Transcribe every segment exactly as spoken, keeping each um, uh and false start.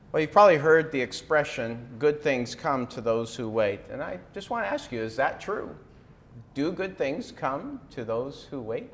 Well, you've probably heard the expression, good things come to those who wait. And I just want to ask you, is that true? Do good things come to those who wait?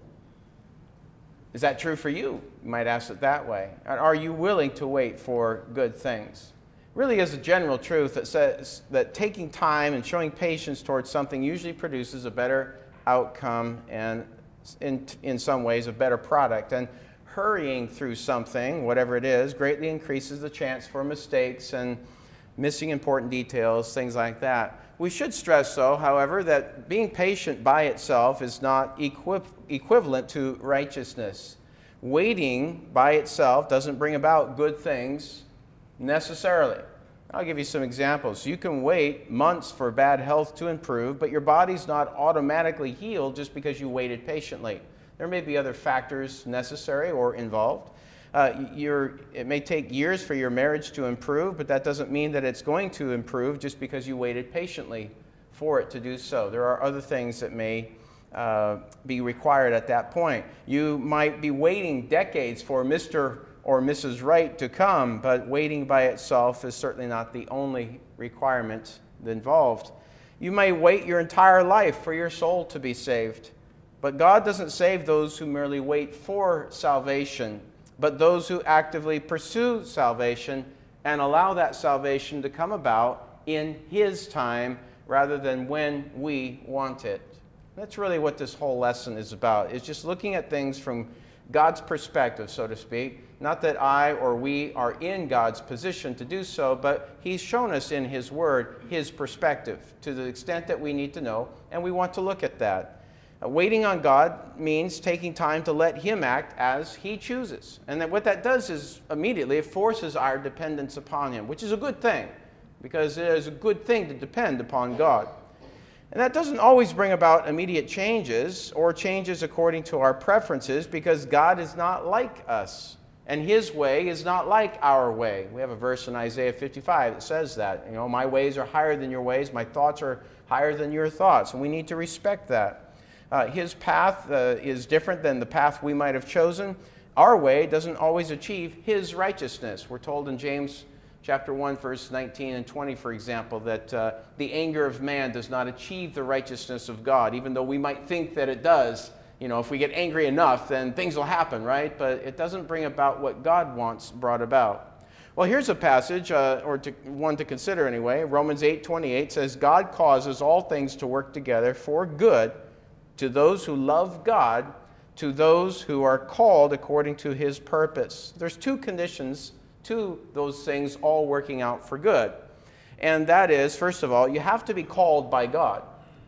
Is that true for you? You might ask it that way. Are you willing to wait for good things? It really is a general truth that says that taking time and showing patience towards something usually produces a better outcome and, in, in some ways, a better product. And hurrying through something, whatever it is, greatly increases the chance for mistakes and missing important details, things like that. We should stress, though, however, that being patient by itself is not equi- equivalent to righteousness. Waiting by itself doesn't bring about good things necessarily. I'll give you some examples. You can wait months for bad health to improve, but your body's not automatically healed just because you waited patiently. There may be other factors necessary or involved. Uh, you're, it may take years for your marriage to improve, but that doesn't mean that it's going to improve just because you waited patiently for it to do so. There are other things that may uh, be required at that point. You might be waiting decades for Mister or Missus Right to come, but waiting by itself is certainly not the only requirement involved. You may wait your entire life for your soul to be saved, but God doesn't save those who merely wait for salvation, but those who actively pursue salvation and allow that salvation to come about in His time rather than when we want it. That's really what this whole lesson is about. It's just looking at things from God's perspective, so to speak. Not that I or we are in God's position to do so, but He's shown us in His Word His perspective to the extent that we need to know, and we want to look at that. Uh, waiting on God means taking time to let Him act as He chooses. And that what that does is immediately it forces our dependence upon Him, which is a good thing, because it is a good thing to depend upon God. And that doesn't always bring about immediate changes or changes according to our preferences, because God is not like us, and His way is not like our way. We have a verse in Isaiah fifty-five that says that. You know, my ways are higher than your ways, my thoughts are higher than your thoughts, and we need to respect that. Uh, his path uh, is different than the path we might have chosen. Our way doesn't always achieve His righteousness. We're told in James chapter one, verse nineteen and twenty, for example, that uh, the anger of man does not achieve the righteousness of God, even though we might think that it does. You know, if we get angry enough, then things will happen, right? But it doesn't bring about what God wants brought about. Well, here's a passage, uh, or to, one to consider anyway. Romans eight twenty-eight says, God causes all things to work together for good to those who love God, to those who are called according to His purpose. There's two conditions to those things all working out for good. And that is, first of all, you have to be called by God.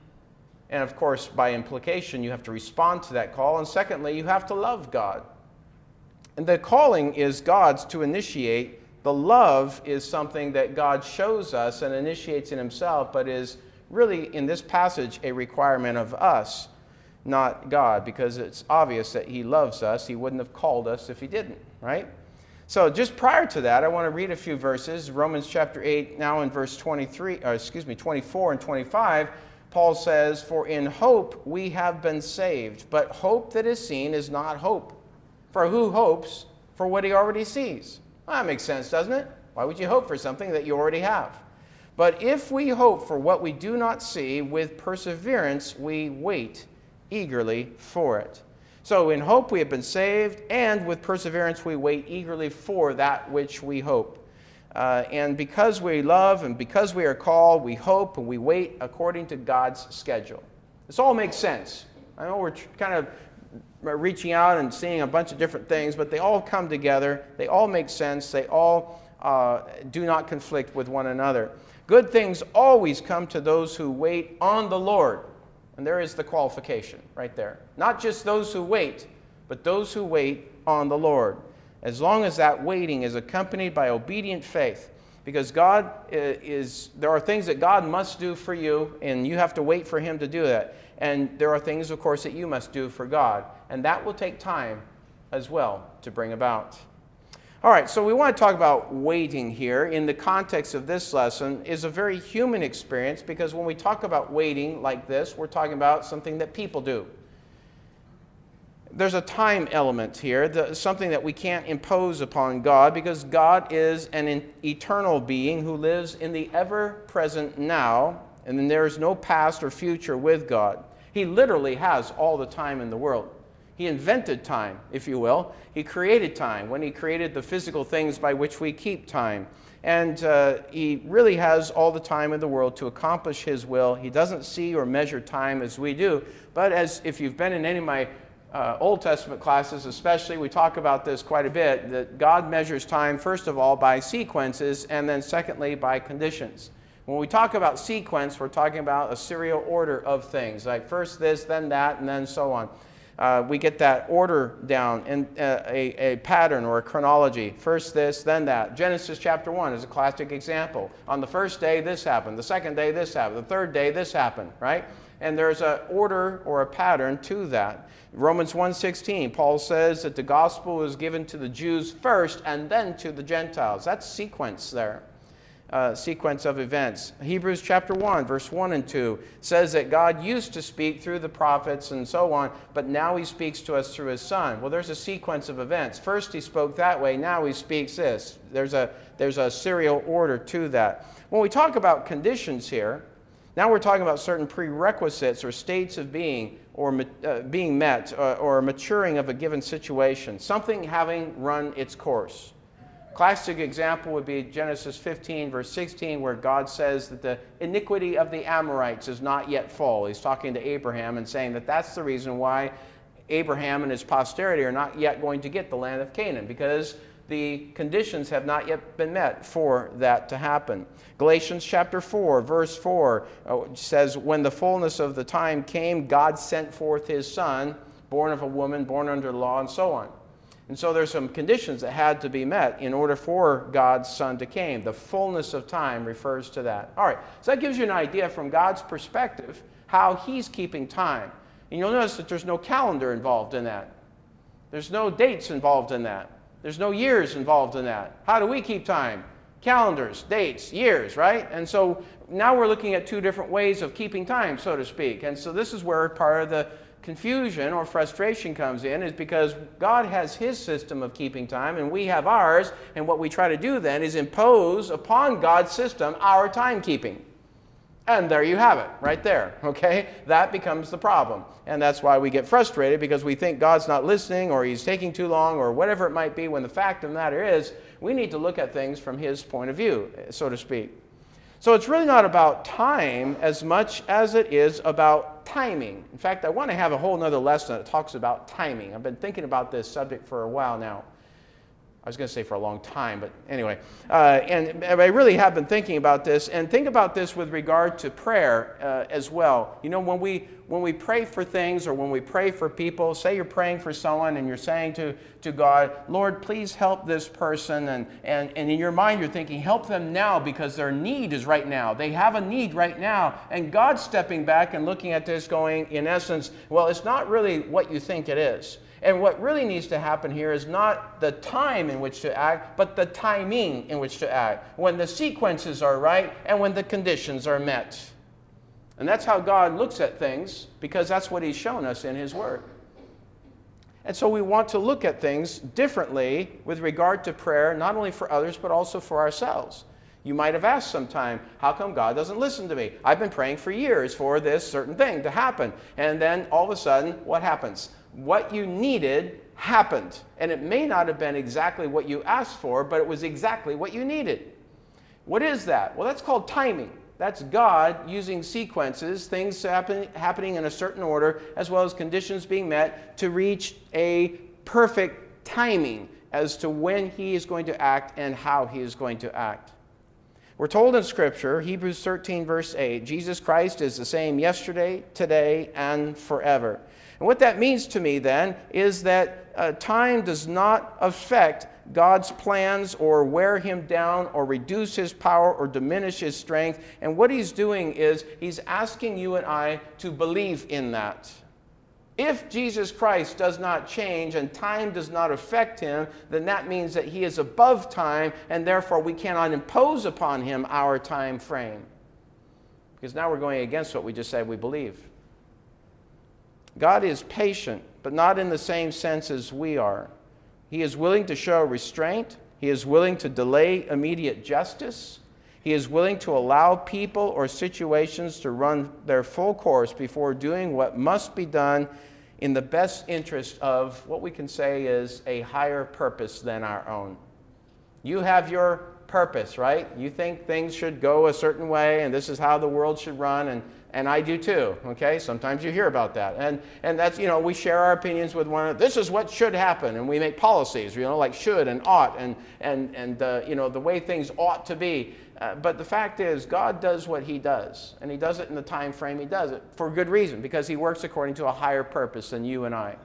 And of course, by implication, you have to respond to that call. And secondly, you have to love God. And the calling is God's to initiate. The love is something that God shows us and initiates in Himself, but is really, in this passage, a requirement of us, not God, because it's obvious that He loves us. He wouldn't have called us if He didn't, right? So just prior to that, I want to read a few verses. Romans chapter eight, now in verse twenty-three, or excuse me, twenty-four and twenty-five, Paul says, "For in hope we have been saved, but hope that is seen is not hope. For who hopes for what he already sees?" Well, that makes sense, doesn't it? Why would you hope for something that you already have? "But if we hope for what we do not see, with perseverance we wait eagerly for it." So in hope we have been saved, and with perseverance we wait eagerly for that which we hope. Uh, and because we love and because we are called, we hope and we wait according to God's schedule. This all makes sense. I know we're tr- kind of reaching out and seeing a bunch of different things, but they all come together. They all make sense. They all uh, do not conflict with one another. Good things always come to those who wait on the Lord. And there is the qualification right there. Not just those who wait, but those who wait on the Lord. As long as that waiting is accompanied by obedient faith. Because God is, there are things that God must do for you, and you have to wait for Him to do that. And there are things, of course, that you must do for God. And that will take time as well to bring about. All right, so we want to talk about waiting here in the context of this lesson is a very human experience, because when we talk about waiting like this, we're talking about something that people do. there's a time element here, the, something that we can't impose upon God, because God is an in, eternal being who lives in the ever-present now, and then there is no past or future with God. He literally has all the time in the world. He invented time, if you will. He created time when he created the physical things by which we keep time. And uh, he really has all the time in the world to accomplish his will. He doesn't see or measure time as we do. But as if you've been in any of my uh, Old Testament classes especially, we talk about this quite a bit, that God measures time, first of all, by sequences, and then secondly, by conditions. When we talk about sequence, we're talking about a serial order of things, like first this, then that, and then so on. Uh, we get that order down in uh, a, a pattern or a chronology. First this, then that. Genesis chapter one is a classic example. On the first day, this happened. The second day, this happened. The third day, this happened, right? And there's an order or a pattern to that. Romans one sixteen, Paul says that the gospel was given to the Jews first and then to the Gentiles. That's sequence there. Uh, sequence of events. Hebrews chapter one, verse one and two says that God used to speak through the prophets and so on, but now he speaks to us through his Son. Well, there's a sequence of events. First he spoke that way, now he speaks this. There's a, there's a serial order to that. When we talk about conditions here, now we're talking about certain prerequisites or states of being or uh, being met or, or maturing of a given situation, something having run its course. Classic example would be Genesis fifteen, verse sixteen, where God says that the iniquity of the Amorites is not yet full. He's talking to Abraham and saying that that's the reason why Abraham and his posterity are not yet going to get the land of Canaan, because the conditions have not yet been met for that to happen. Galatians chapter four, verse four uh, says, when the fullness of the time came, God sent forth his Son, born of a woman, born under the law, and so on. And so there's some conditions that had to be met in order for God's Son to come. The fullness of time refers to that. All right, so that gives you an idea from God's perspective how he's keeping time. And you'll notice that there's no calendar involved in that. There's no dates involved in that. There's no years involved in that. How do we keep time? Calendars, dates, years, right? And so now we're looking at two different ways of keeping time, so to speak. And so this is where part of the confusion or frustration comes in, is because God has his system of keeping time and we have ours, and what we try to do then is impose upon God's system our timekeeping. And there you have it, right there, okay? That becomes the problem. And that's why we get frustrated, because we think God's not listening or he's taking too long or whatever it might be, when the fact of the matter is we need to look at things from his point of view, so to speak. So it's really not about time as much as it is about timing. In fact, I want to have a whole other lesson that talks about timing. I've been thinking about this subject for a while now. I was going to say for a long time, but anyway. Uh, and I really have been thinking about this, and think about this with regard to prayer uh, as well. You know, when we when we pray for things, or when we pray for people, say you're praying for someone and you're saying to, to God, Lord, please help this person, and, and, and in your mind you're thinking, help them now because their need is right now. They have a need right now. And God's stepping back and looking at this going, in essence, well, it's not really what you think it is. And what really needs to happen here is not the time in which to act, but the timing in which to act, when the sequences are right and when the conditions are met. And that's how God looks at things, because that's what he's shown us in his word. And so we want to look at things differently with regard to prayer, not only for others, but also for ourselves. You might have asked sometime, how come God doesn't listen to me? I've been praying for years for this certain thing to happen. And then all of a sudden, what happens? What you needed happened. And it may not have been exactly what you asked for, but it was exactly what you needed. What is that? Well, that's called timing. That's God using sequences, things happen, happening in a certain order, as well as conditions being met to reach a perfect timing as to when he is going to act and how he is going to act. We're told in Scripture, Hebrews thirteen, verse eight, Jesus Christ is the same yesterday, today, and forever. And what that means to me then is that uh, time does not affect God's plans or wear him down or reduce his power or diminish his strength. And what he's doing is he's asking you and I to believe in that. If Jesus Christ does not change and time does not affect him, then that means that he is above time, and therefore we cannot impose upon him our time frame. Because now we're going against what we just said we believe. God is patient, but not in the same sense as we are. He is willing to show restraint. He is willing to delay immediate justice. He is willing to allow people or situations to run their full course before doing what must be done in the best interest of what we can say is a higher purpose than our own. You have your purpose, right? You think things should go a certain way and this is how the world should run, and, and I do too, okay? Sometimes you hear about that. And, and that's, you know, we share our opinions with one another. This is what should happen, and we make policies, you know, like should and ought and, and, and uh, you know, the way things ought to be. Uh, but the fact is, God does what he does, and he does it in the time frame he does it for good reason, because he works according to a higher purpose than you and I.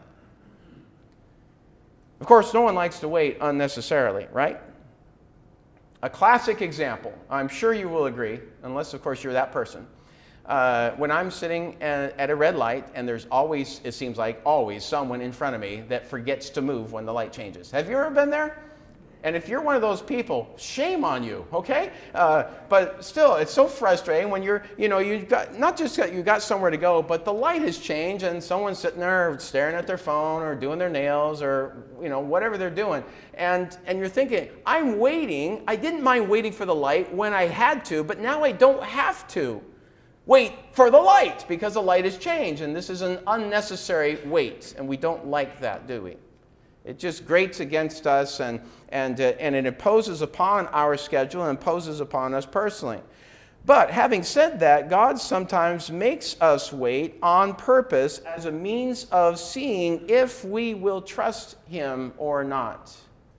Of course, no one likes to wait unnecessarily, right? A classic example, I'm sure you will agree, unless, of course, you're that person. Uh, when I'm sitting at, at a red light, and there's always, it seems like always, someone in front of me that forgets to move when the light changes. Have you ever been there? And if you're one of those people, shame on you, okay? Uh, but still, it's so frustrating when you're, you know, you've got, not just got, you got somewhere to go, but the light has changed and someone's sitting there staring at their phone or doing their nails or, you know, whatever they're doing. And, and you're thinking, I'm waiting. I didn't mind waiting for the light when I had to, but now I don't have to wait for the light because the light has changed. And this is an unnecessary wait. And we don't like that, do we? It just grates against us, and, and, uh, and it imposes upon our schedule and imposes upon us personally. But having said that, God sometimes makes us wait on purpose as a means of seeing if we will trust him or not.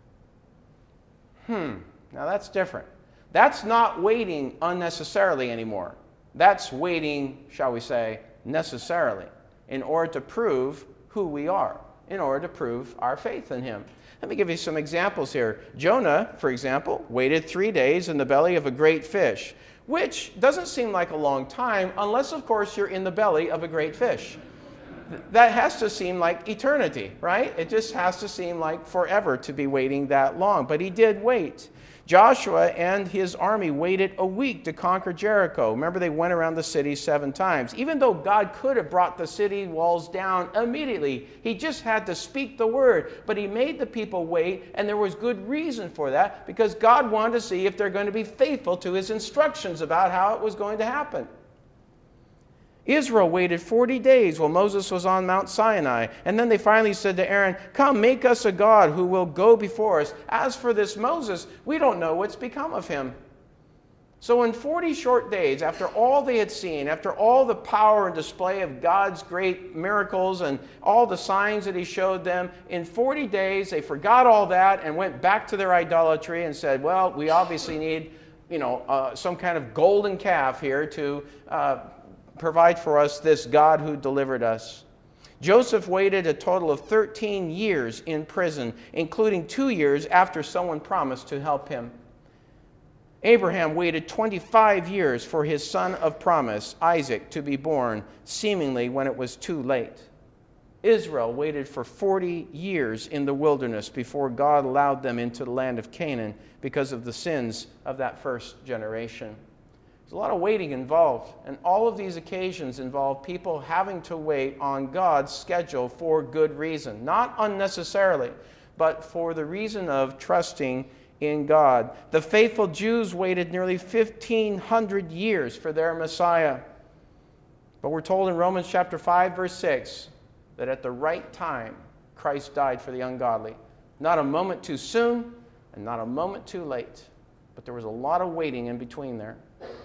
Hmm, now that's different. That's not waiting unnecessarily anymore. That's waiting, shall we say, necessarily, in order to prove who we are, in order to prove our faith in him. Let me give you some examples here. Jonah, for example, waited three days in the belly of a great fish, which doesn't seem like a long time unless, of course, you're in the belly of a great fish. That has to seem like eternity, right? It just has to seem like forever to be waiting that long. But he did wait. Joshua and his army waited a week to conquer Jericho. Remember, they went around the city seven times. Even though God could have brought the city walls down immediately, he just had to speak the word. But he made the people wait, and there was good reason for that, because God wanted to see if they're going to be faithful to his instructions about how it was going to happen. Israel waited forty days while Moses was on Mount Sinai. And then they finally said to Aaron, "Come, make us a God who will go before us. As for this Moses, we don't know what's become of him." So in forty short days, after all they had seen, after all the power and display of God's great miracles and all the signs that he showed them, in forty days they forgot all that and went back to their idolatry and said, well, we obviously need, you know, uh, some kind of golden calf here to uh, provide for us this God who delivered us. Joseph waited a total of thirteen years in prison, including two years after someone promised to help him. Abraham waited twenty-five years for his son of promise, Isaac, to be born, seemingly when it was too late. Israel waited for forty years in the wilderness before God allowed them into the land of Canaan because of the sins of that first generation. There's a lot of waiting involved, and all of these occasions involve people having to wait on God's schedule for good reason. Not unnecessarily, but for the reason of trusting in God. The faithful Jews waited nearly fifteen hundred years for their Messiah. But we're told in Romans chapter five, verse six, that at the right time, Christ died for the ungodly. Not a moment too soon, and not a moment too late. But there was a lot of waiting in between there.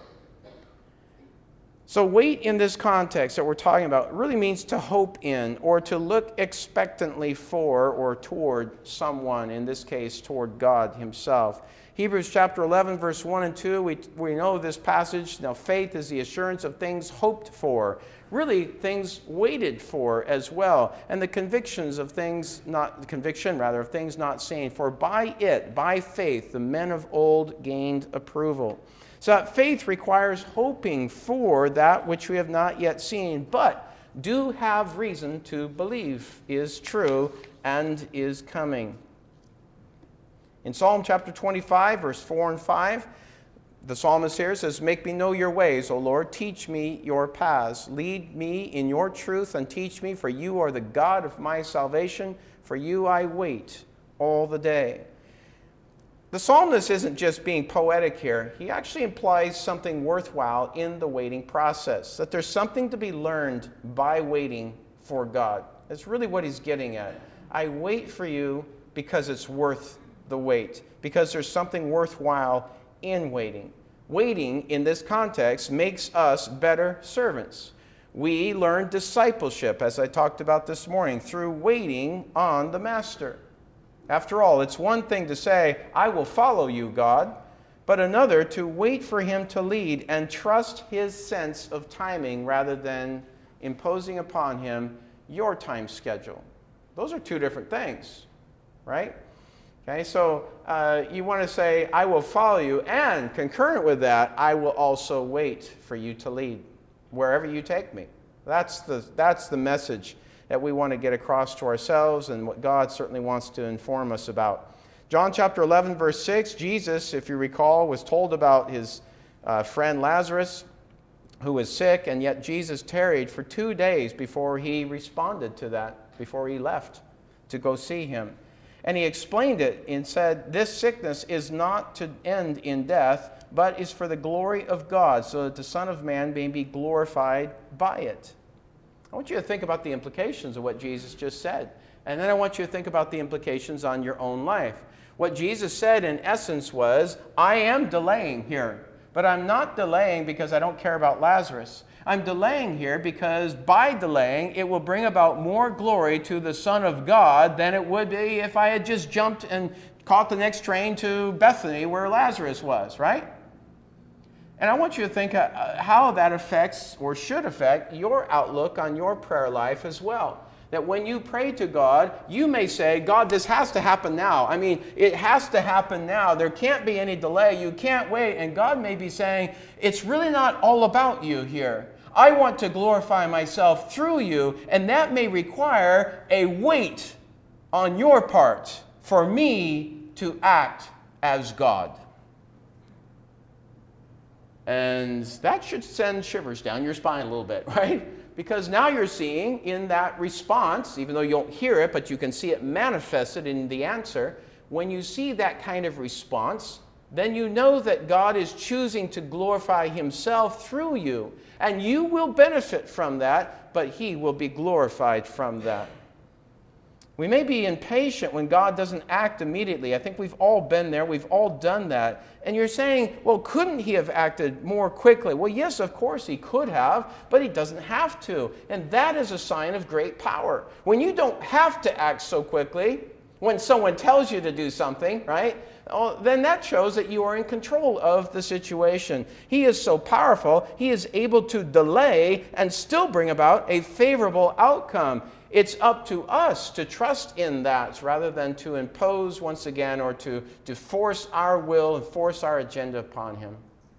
So wait in this context that we're talking about really means to hope in, or to look expectantly for or toward someone, in this case toward God himself. Hebrews chapter eleven, verse one and two, we, we know this passage. Now faith is the assurance of things hoped for. Really things waited for as well. And the convictions of things not, the conviction rather, of things not seen. For by it, by faith, the men of old gained approval. So that faith requires hoping for that which we have not yet seen, but do have reason to believe is true and is coming. In Psalm chapter twenty-five, verse four and five, The psalmist here says, make me know your ways, O Lord. Teach me your paths. Lead me in your truth and teach me, for you are the God of my salvation. For you I wait all the day. The psalmist isn't just being poetic here. He actually implies something worthwhile in the waiting process, that there's something to be learned by waiting for God. That's really what he's getting at. I wait for you because it's worth the wait, because there's something worthwhile in waiting. Waiting, in this context, makes us better servants. We learn discipleship, as I talked about this morning, through waiting on the Master. After all, it's one thing to say, I will follow you, God, but another to wait for him to lead and trust his sense of timing rather than imposing upon him your time schedule. Those are two different things, right? Okay, so uh, you want to say, I will follow you, and concurrent with that, I will also wait for you to lead wherever you take me. That's the, that's the message that we want to get across to ourselves and what God certainly wants to inform us about. John chapter eleven, verse six, Jesus, if you recall, was told about his uh, friend Lazarus, who was sick, and yet Jesus tarried for two days before he responded to that, before he left to go see him. And he explained it and said, this sickness is not to end in death, but is for the glory of God, so that the Son of Man may be glorified by it. I want you to think about the implications of what Jesus just said. And then I want you to think about the implications on your own life. What Jesus said in essence was, I am delaying here, but I'm not delaying because I don't care about Lazarus. I'm delaying here because by delaying, it will bring about more glory to the Son of God than it would be if I had just jumped and caught the next train to Bethany where Lazarus was, right? And I want you to think how that affects or should affect your outlook on your prayer life as well. That when you pray to God, you may say, God, this has to happen now. I mean, it has to happen now. There can't be any delay. You can't wait. And God may be saying, it's really not all about you here. I want to glorify myself through you, and that may require a wait on your part for me to act as God. And that should send shivers down your spine a little bit, right? Because now you're seeing in that response, even though you don't hear it, but you can see it manifested in the answer, when you see that kind of response, then you know that God is choosing to glorify himself through you. And you will benefit from that, but he will be glorified from that. We may be impatient when God doesn't act immediately. I think we've all been there. We've all done that. And you're saying, well, couldn't he have acted more quickly? Well, yes, of course he could have, but he doesn't have to. And that is a sign of great power. When you don't have to act so quickly, when someone tells you to do something, right, oh, then that shows that you are in control of the situation. He is so powerful, he is able to delay and still bring about a favorable outcome. It's up to us to trust in that rather than to impose once again or to, to force our will and force our agenda upon him.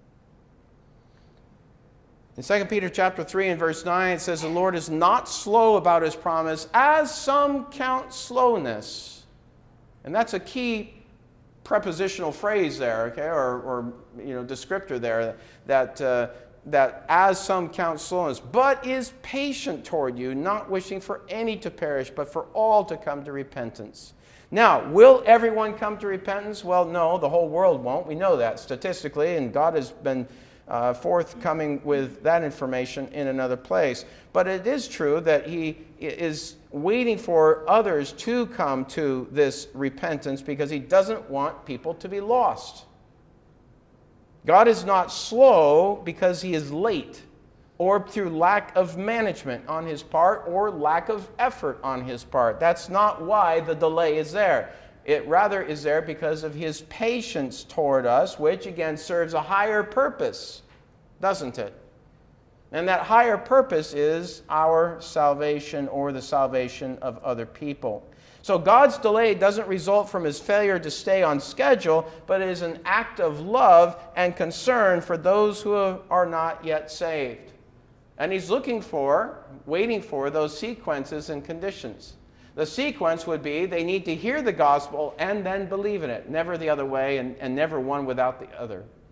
In Second Peter chapter three and verse nine, it says, the Lord is not slow about his promise, as some count slowness. And that's a key prepositional phrase there, okay, or, or you know, descriptor there, that uh, that as some count slowness, but is patient toward you, not wishing for any to perish, but for all to come to repentance. Now, will everyone come to repentance? Well, no, the whole world won't. We know that statistically, and God has been uh, forthcoming with that information in another place. But it is true that he is waiting for others to come to this repentance because he doesn't want people to be lost. God is not slow because he is late or through lack of management on his part or lack of effort on his part. That's not why the delay is there. It rather is there because of his patience toward us, which again serves a higher purpose, doesn't it? And that higher purpose is our salvation or the salvation of other people. So God's delay doesn't result from his failure to stay on schedule, but it is an act of love and concern for those who are not yet saved. And he's looking for, waiting for those sequences and conditions. The sequence would be they need to hear the gospel and then believe in it, never the other way and, and never one without the other.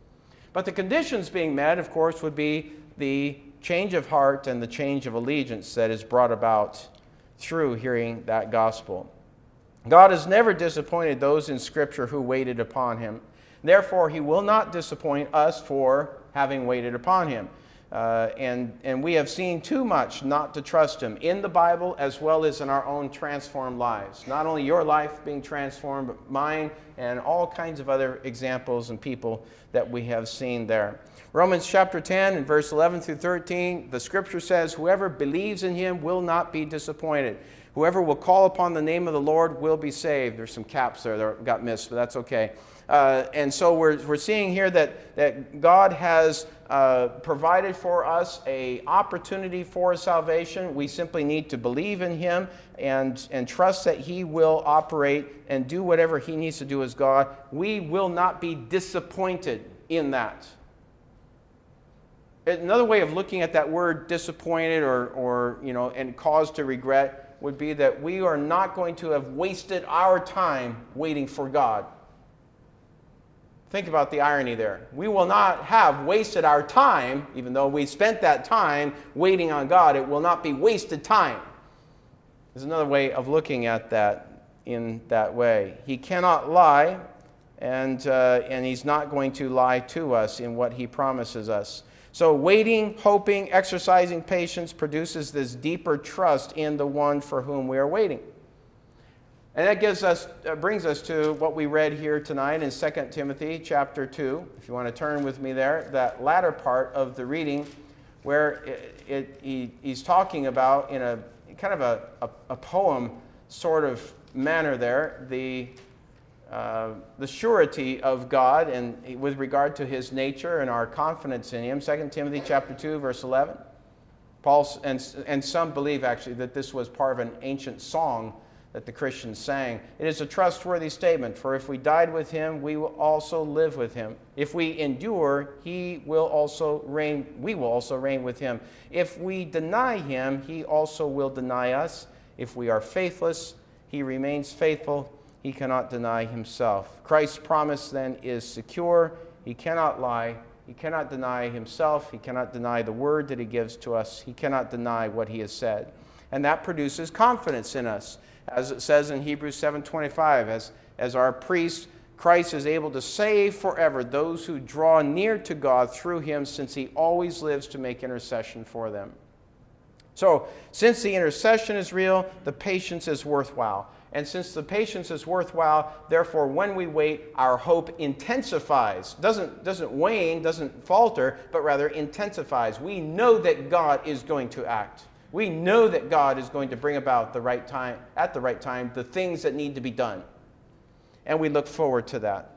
But the conditions being met, of course, would be the change of heart and the change of allegiance that is brought about through hearing that gospel. God has never disappointed those in Scripture who waited upon him. Therefore, he will not disappoint us for having waited upon him. Uh, and, and we have seen too much not to trust him in the Bible as well as in our own transformed lives. Not only your life being transformed, but mine and all kinds of other examples and people that we have seen there. Romans chapter ten and verse eleven through thirteen, the Scripture says, whoever believes in him will not be disappointed. Whoever will call upon the name of the Lord will be saved. There's some caps there that got missed, but that's okay. Uh, and so we're, we're seeing here that, that God has uh, provided for us an opportunity for salvation. We simply need to believe in him and, and trust that he will operate and do whatever he needs to do as God. We will not be disappointed in that. Another way of looking at that word disappointed or, or you know, and cause to regret would be that we are not going to have wasted our time waiting for God. Think about the irony there. We will not have wasted our time, even though we spent that time waiting on God. It will not be wasted time. There's another way of looking at that in that way. He cannot lie, and, uh, and he's not going to lie to us in what he promises us. So waiting, hoping, exercising patience produces this deeper trust in the one for whom we are waiting. And that gives us, uh, brings us to what we read here tonight in Second Timothy chapter two. If you want to turn with me there, that latter part of the reading where it, it, he, he's talking about in a kind of a, a, a poem sort of manner there, the, uh, the surety of God and with regard to his nature and our confidence in him. Second Timothy chapter two, verse eleven. Paul, and, and some believe actually that this was part of an ancient song that the Christians sang. It is a trustworthy statement, for if we died with him, we will also live with him. If we endure, he will also reign, we will also reign with him. If we deny him, he also will deny us. If we are faithless, he remains faithful. He cannot deny himself. Christ's promise then is secure. He cannot lie. He cannot deny himself. He cannot deny the word that he gives to us. He cannot deny what he has said. And that produces confidence in us. As it says in Hebrews seven twenty-five, as, as our priest, Christ is able to save forever those who draw near to God through him, since he always lives to make intercession for them. So, since the intercession is real, the patience is worthwhile. And since the patience is worthwhile, therefore, when we wait, our hope intensifies. Doesn't, doesn't wane, doesn't falter, but rather intensifies. We know that God is going to act. We know that God is going to bring about the right time, at the right time, the things that need to be done. And we look forward to that.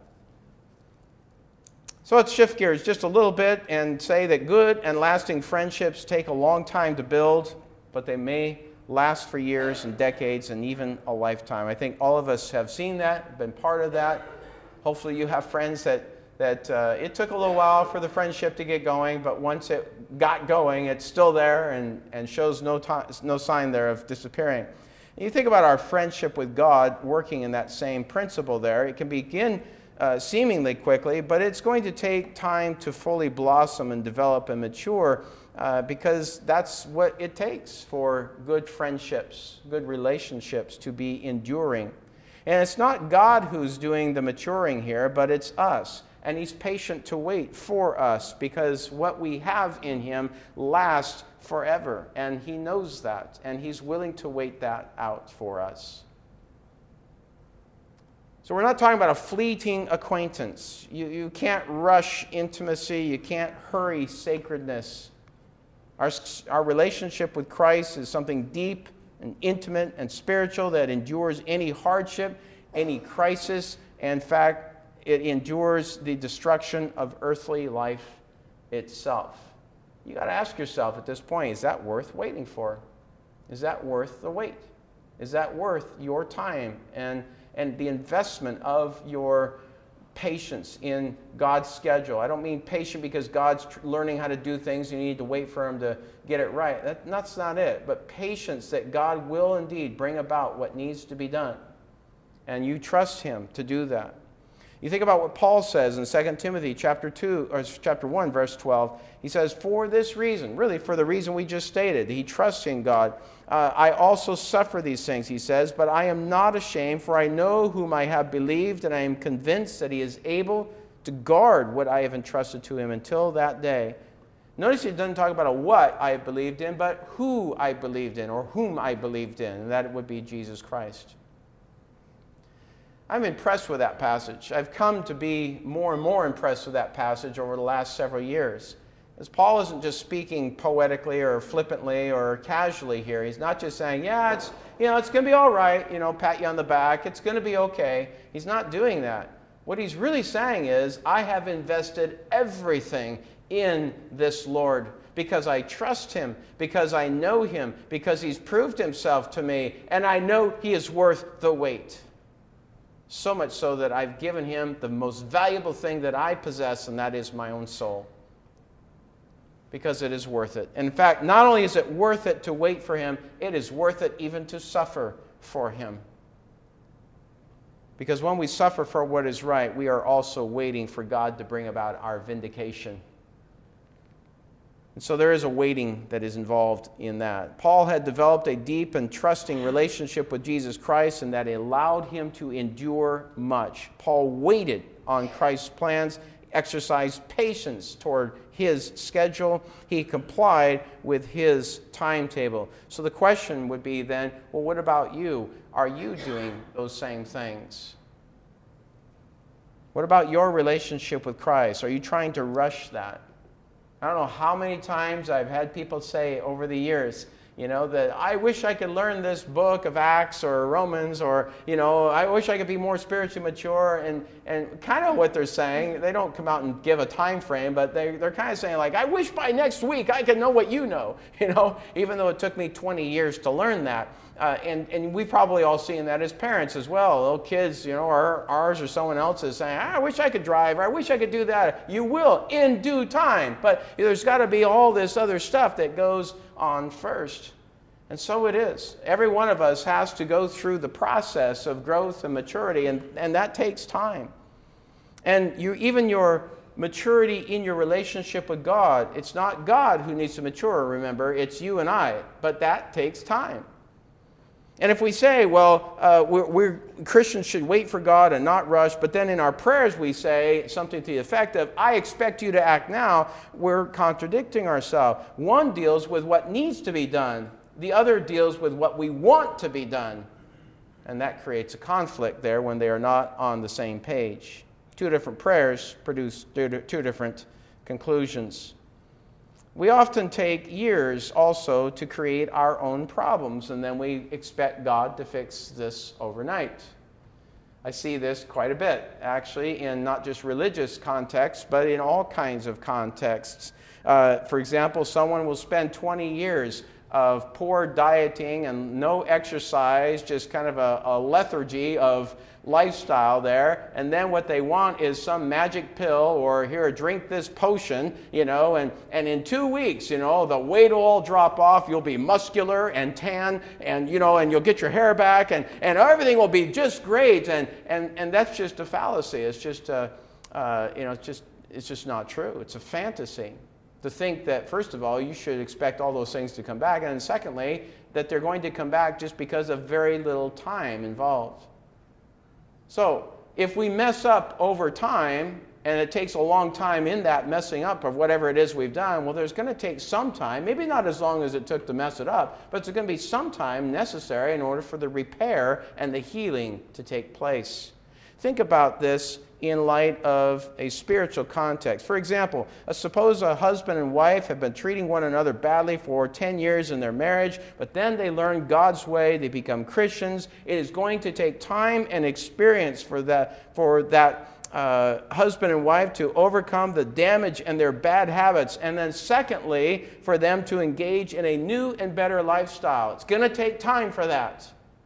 So let's shift gears just a little bit and say that good and lasting friendships take a long time to build, but they may last for years and decades and even a lifetime. I think all of us have seen that, been part of that. Hopefully you have friends that that uh, it took a little while for the friendship to get going, but once it got going, it's still there and, and shows no, time, no sign there of disappearing. And you think about our friendship with God working in that same principle there. It can begin uh, seemingly quickly, but it's going to take time to fully blossom and develop and mature uh, because that's what it takes for good friendships, good relationships to be enduring. And it's not God who's doing the maturing here, but it's us. And he's patient to wait for us because what we have in him lasts forever. And he knows that. And he's willing to wait that out for us. So we're not talking about a fleeting acquaintance. You, you can't rush intimacy. You can't hurry sacredness. Our, our relationship with Christ is something deep and intimate and spiritual that endures any hardship, any crisis. And in fact, it endures the destruction of earthly life itself. You got to ask yourself at this point, is that worth waiting for? Is that worth the wait? Is that worth your time and, and the investment of your patience in God's schedule? I don't mean patient because God's tr- learning how to do things and you need to wait for him to get it right. That, that's not it. But patience that God will indeed bring about what needs to be done. And you trust him to do that. You think about what Paul says in Second Timothy chapter two or chapter one, verse twelve. He says, "For this reason," really for the reason we just stated, he trusts in God. Uh, "I also suffer these things," he says, "but I am not ashamed, for I know whom I have believed, and I am convinced that he is able to guard what I have entrusted to him until that day." Notice he doesn't talk about a what I believed in, but who I believed in, or whom I believed in, and that would be Jesus Christ. I'm impressed with that passage. I've come to be more and more impressed with that passage over the last several years. As Paul isn't just speaking poetically or flippantly or casually here. He's not just saying, yeah, it's, you know, it's going to be all right, you know, pat you on the back, it's going to be okay. He's not doing that. What he's really saying is, I have invested everything in this Lord because I trust him, because I know him, because he's proved himself to me, and I know he is worth the wait. So much so that I've given him the most valuable thing that I possess, and that is my own soul. Because it is worth it. And in fact, not only is it worth it to wait for him, it is worth it even to suffer for him. Because when we suffer for what is right, we are also waiting for God to bring about our vindication. And so there is a waiting that is involved in that. Paul had developed a deep and trusting relationship with Jesus Christ, and that allowed him to endure much. Paul waited on Christ's plans, exercised patience toward his schedule. He complied with his timetable. So the question would be then, well, what about you? Are you doing those same things? What about your relationship with Christ? Are you trying to rush that? I don't know how many times I've had people say over the years, you know, that I wish I could learn this book of Acts or Romans, or, you know, I wish I could be more spiritually mature. And, and kind of what they're saying, they don't come out and give a time frame, but they, they're kind of saying like, I wish by next week I could know what you know, you know, even though it took me twenty years to learn that. Uh, and, and we've probably all seen that as parents as well. Little kids, you know, or ours or someone else's saying, I wish I could drive, or I wish I could do that. You will in due time. But there's got to be all this other stuff that goes on first. And so it is. Every one of us has to go through the process of growth and maturity, and, and that takes time. And you, even your maturity in your relationship with God, it's not God who needs to mature, remember, it's you and I. But that takes time. And if we say, well, uh, we're, we're Christians should wait for God and not rush, but then in our prayers we say something to the effect of, I expect you to act now, we're contradicting ourselves. One deals with what needs to be done. The other deals with what we want to be done. And that creates a conflict there when they are not on the same page. Two different prayers produce two different conclusions. We often take years also to create our own problems, and then we expect God to fix this overnight. I see this quite a bit, actually, in not just religious contexts, but in all kinds of contexts. Uh, for example, someone will spend twenty years of poor dieting and no exercise, just kind of a, a lethargy of lifestyle there, and then what they want is some magic pill, or here, drink this potion, you know, and, and in two weeks, you know, the weight will all drop off, you'll be muscular and tan, and, you know, and you'll get your hair back, and, and everything will be just great, and, and, and that's just a fallacy. It's just, a, uh, you know, it's just, it's just not true. It's a fantasy to think that, first of all, you should expect all those things to come back, and then secondly, that they're going to come back just because of very little time involved. So, if we mess up over time, and it takes a long time in that messing up of whatever it is we've done, well, there's going to take some time, maybe not as long as it took to mess it up, but there's going to be some time necessary in order for the repair and the healing to take place. Think about this in light of a spiritual context. For example, uh, suppose a husband and wife have been treating one another badly for ten years in their marriage, but then they learn God's way, they become Christians. It is going to take time and experience for that, for that uh, husband and wife to overcome the damage and their bad habits, and then secondly, for them to engage in a new and better lifestyle. It's going to take time for that.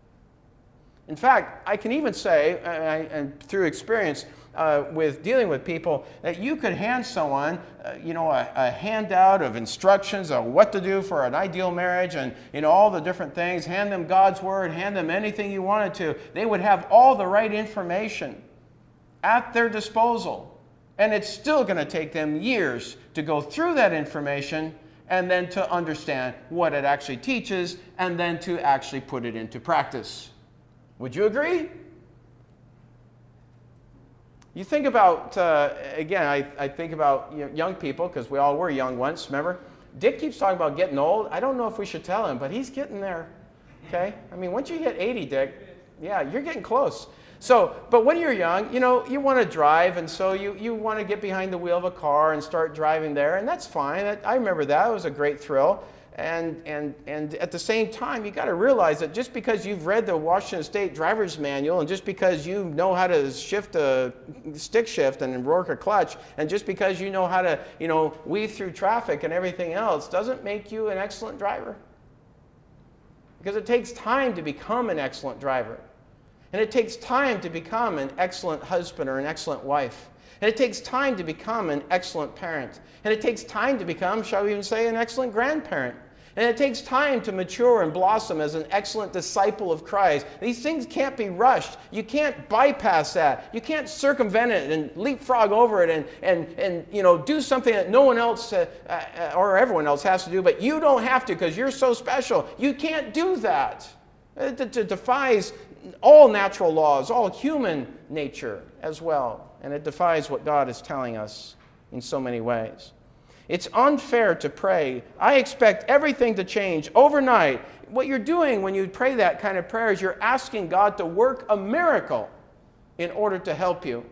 In fact, I can even say, and, and through experience, Uh, with dealing with people, that you could hand someone, uh, you know, a, a handout of instructions on what to do for an ideal marriage, and, you know, all the different things, hand them God's Word, hand them anything you wanted to. They would have all the right information. at their disposal. And it's still going to take them years to go through that information and then to understand what it actually teaches and then to actually put it into practice. Would you agree? You think about, uh, again, I, I think about you know, young people, because we all were young once, remember? Dick keeps talking about getting old. I don't know if we should tell him, but he's getting there, okay? I mean, once you hit eighty, Dick, yeah, you're getting close. So, but when you're young, you know, you want to drive, and so you, you want to get behind the wheel of a car and start driving there, and that's fine. I remember that. It was a great thrill. And, and, and at the same time, you got to realize that just because you've read the Washington State Driver's Manual, and just because you know how to shift a stick shift and work a clutch, and just because you know how to, you know, weave through traffic and everything else, doesn't make you an excellent driver. Because it takes time to become an excellent driver. And it takes time to become an excellent husband or an excellent wife. And it takes time to become an excellent parent. And it takes time to become, shall we even say, an excellent grandparent. And it takes time to mature and blossom as an excellent disciple of Christ. These things can't be rushed. You can't bypass that. You can't circumvent it and leapfrog over it and, and, and you know, do something that no one else uh, uh, or everyone else has to do, but you don't have to because you're so special. You can't do that. It, it, it defies all natural laws, all human nature as well. And it defies what God is telling us in so many ways. It's unfair to pray, I expect everything to change overnight. What you're doing when you pray that kind of prayer is you're asking God to work a miracle in order to help you.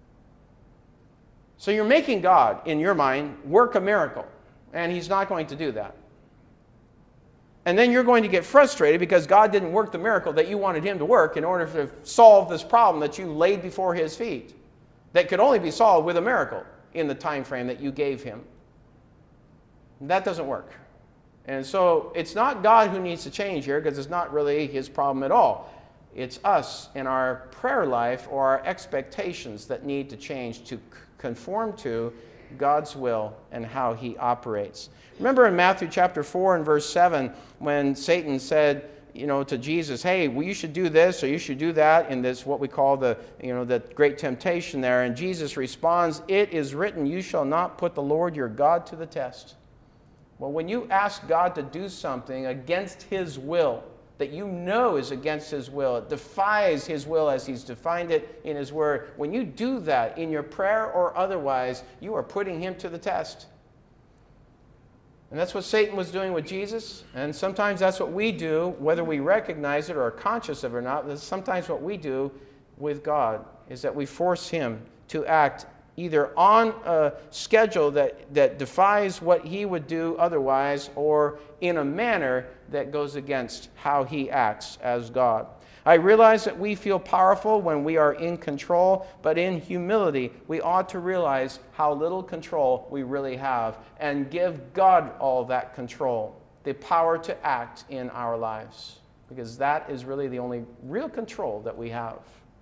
So you're making God, in your mind, work a miracle. And He's not going to do that. And then you're going to get frustrated because God didn't work the miracle that you wanted Him to work in order to solve this problem that you laid before His feet, that could only be solved with a miracle in the time frame that you gave Him. That doesn't work. And so it's not God who needs to change here because it's not really His problem at all. It's us in our prayer life or our expectations that need to change to conform to God's will and how He operates. Remember in Matthew chapter four and verse seven when Satan said, you know, to Jesus, hey, well, you should do this or you should do that in this, what we call the, you know, the great temptation there. And Jesus responds, it is written, you shall not put the Lord your God to the test. Well, when you ask God to do something against His will, that you know is against His will, it defies His will as He's defined it in His Word, when you do that in your prayer or otherwise, you are putting Him to the test. And that's what Satan was doing with Jesus, and sometimes that's what we do, whether we recognize it or are conscious of it or not. That's sometimes what we do with God, is that we force Him to act either on a schedule that, that defies what He would do otherwise, or in a manner that goes against how He acts as God. I realize that we feel powerful when we are in control, but in humility, we ought to realize how little control we really have and give God all that control, the power to act in our lives, because that is really the only real control that we have.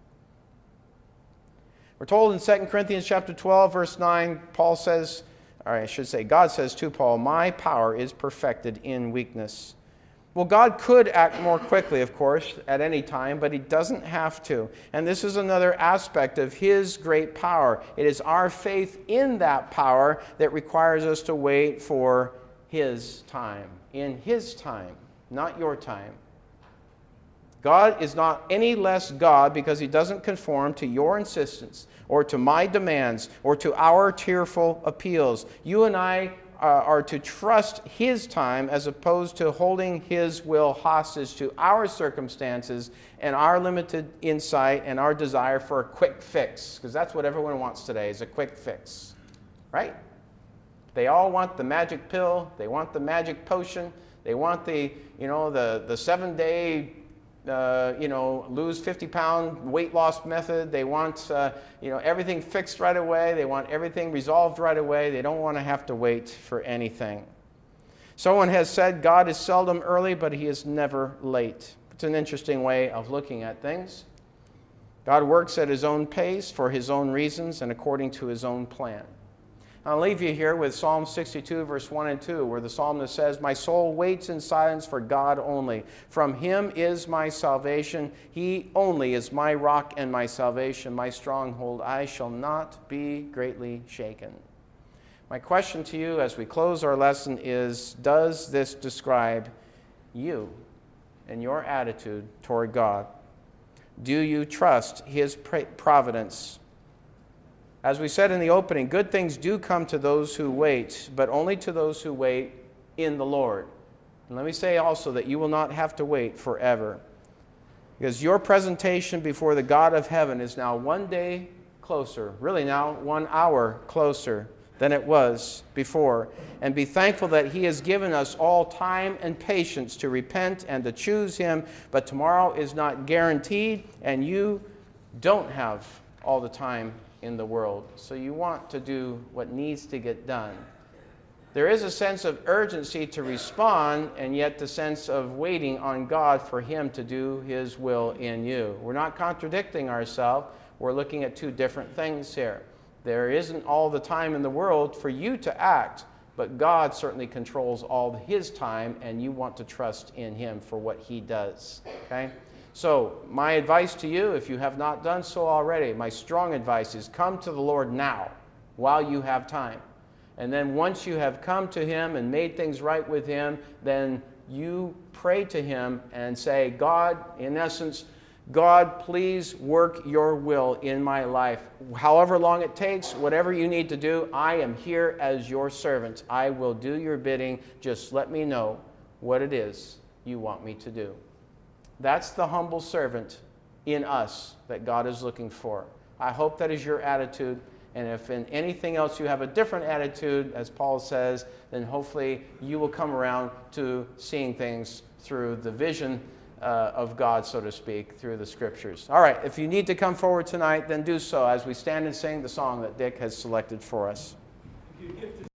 We're told in Second Corinthians chapter twelve, verse nine, Paul says, or I should say, God says to Paul, my power is perfected in weakness. Well, God could act more quickly, of course, at any time, but He doesn't have to. And this is another aspect of His great power. It is our faith in that power that requires us to wait for His time, in His time, not your time. God is not any less God because He doesn't conform to your insistence or to my demands or to our tearful appeals. You and I uh, are to trust His time as opposed to holding His will hostage to our circumstances and our limited insight and our desire for a quick fix, because that's what everyone wants today, is a quick fix, right? They all want the magic pill. They want the magic potion. They want the, you know, the, the seven-day Uh, you know, lose fifty pound weight loss method. They want, uh, you know, everything fixed right away. They want everything resolved right away. They don't want to have to wait for anything. Someone has said God is seldom early, but He is never late. It's an interesting way of looking at things. God works at His own pace for His own reasons and according to His own plan. I'll leave you here with Psalm sixty-two, verse one and two, where the psalmist says, "My soul waits in silence for God only. From him is my salvation. He only is my rock and my salvation, my stronghold. I shall not be greatly shaken." My question to you as we close our lesson is, does this describe you and your attitude toward God? Do you trust his providence? As we said in the opening, good things do come to those who wait, but only to those who wait in the Lord. And let me say also that you will not have to wait forever, because your presentation before the God of heaven is now one day closer, really now one hour closer than it was before. And be thankful that he has given us all time and patience to repent and to choose him, but tomorrow is not guaranteed, and you don't have all the time in the world. So you want to do what needs to get done. There is a sense of urgency to respond, and yet the sense of waiting on God for him to do his will in you. We're not contradicting ourselves. We're looking at two different things here. There isn't all the time in the world for you to act, but God certainly controls all his time, and you want to trust in him for what he does. Okay? So, my advice to you, if you have not done so already, my strong advice is come to the Lord now, while you have time. And then once you have come to him and made things right with him, then you pray to him and say, God, in essence, God, please work your will in my life. However long it takes, whatever you need to do, I am here as your servant. I will do your bidding. Just let me know what it is you want me to do. That's the humble servant in us that God is looking for. I hope that is your attitude. And if in anything else you have a different attitude, as Paul says, then hopefully you will come around to seeing things through the vision uh, of God, so to speak, through the Scriptures. All right, if you need to come forward tonight, then do so as we stand and sing the song that Dick has selected for us.